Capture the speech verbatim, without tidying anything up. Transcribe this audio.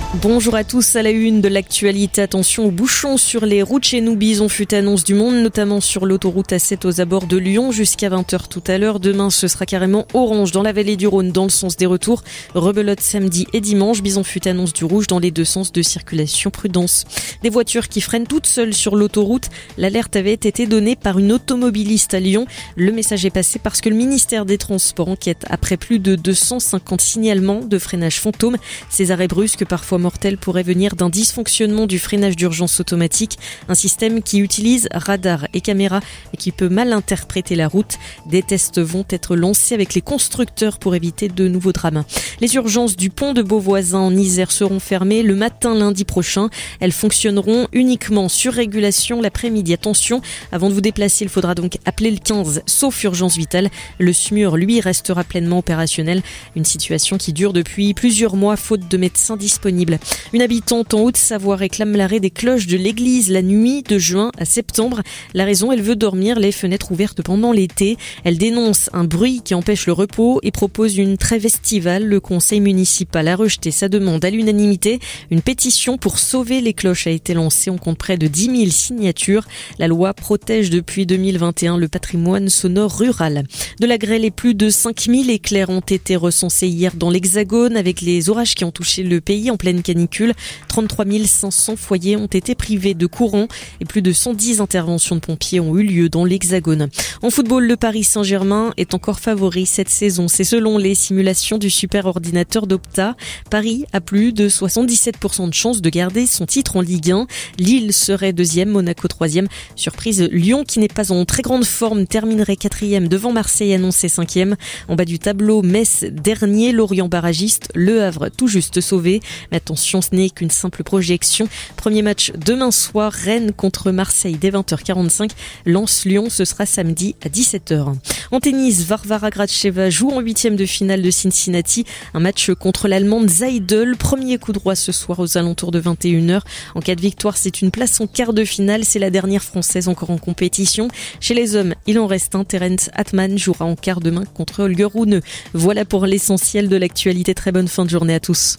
Bonjour à tous, à la une de l'actualité, attention aux bouchons sur les routes chez nous. Bison fut annonce du monde, notamment sur l'autoroute A sept aux abords de Lyon jusqu'à vingt heures tout à l'heure. Demain, ce sera carrément orange dans la vallée du Rhône dans le sens des retours. Rebelote samedi et dimanche. Bison fut annonce du rouge dans les deux sens de circulation, prudence. Des voitures qui freinent toutes seules sur l'autoroute. L'alerte avait été donnée par une automobiliste à Lyon. Le message est passé parce que le ministère des Transports enquête après plus de deux cent cinquante signalements de freinage fantôme. Ces arrêts brusques, parfois mortel pourrait venir d'un dysfonctionnement du freinage d'urgence automatique, un système qui utilise radar et caméra et qui peut mal interpréter la route. Des tests vont être lancés avec les constructeurs pour éviter de nouveaux drames. Les urgences du pont de Beauvoisin en Isère seront fermées le matin lundi prochain. Elles fonctionneront uniquement sur régulation l'après-midi. Attention, avant de vous déplacer, il faudra donc appeler le quinze, sauf urgence vitale. Le S M U R, lui, restera pleinement opérationnel. Une situation qui dure depuis plusieurs mois, faute de médecins disponibles. Une habitante en Haute-Savoie réclame l'arrêt des cloches de l'église la nuit de juin à septembre. La raison, elle veut dormir les fenêtres ouvertes pendant l'été. Elle dénonce un bruit qui empêche le repos et propose une trêve estivale. Le conseil municipal a rejeté sa demande à l'unanimité. Une pétition pour sauver les cloches a été lancée. On compte près de dix mille signatures. La loi protège depuis deux mille vingt et un le patrimoine sonore rural. De la grêle et plus de cinq mille éclairs ont été recensés hier dans l'Hexagone avec les orages qui ont touché le pays en pleine canicule. trente-trois mille cinq cents foyers ont été privés de courant et plus de cent dix interventions de pompiers ont eu lieu dans l'Hexagone. En football, le Paris Saint-Germain est encore favori cette saison. C'est selon les simulations du superordinateur d'Opta. Paris a plus de soixante-dix-sept pour cent de chances de garder son titre en Ligue un. Lille serait deuxième, Monaco troisième. Surprise, Lyon, qui n'est pas en très grande forme, terminerait quatrième devant Marseille annoncé cinquième. En bas du tableau, Metz dernier, Lorient barragiste, Le Havre tout juste sauvé. Mais attention, ce n'est qu'une simple projection. Premier match demain soir, Rennes contre Marseille dès vingt heures quarante-cinq. Lens-Lyon, ce sera samedi à dix-sept heures. En tennis, Varvara Gracheva joue en huitième de finale de Cincinnati. Un match contre l'Allemande Seidel. Premier coup droit ce soir aux alentours de vingt et une heures. En cas de victoire, c'est une place en quart de finale. C'est la dernière française encore en compétition. Chez les hommes, il en reste un. Terence Atman jouera en quart demain contre Holger Rune. Voilà pour l'essentiel de l'actualité. Très bonne fin de journée à tous.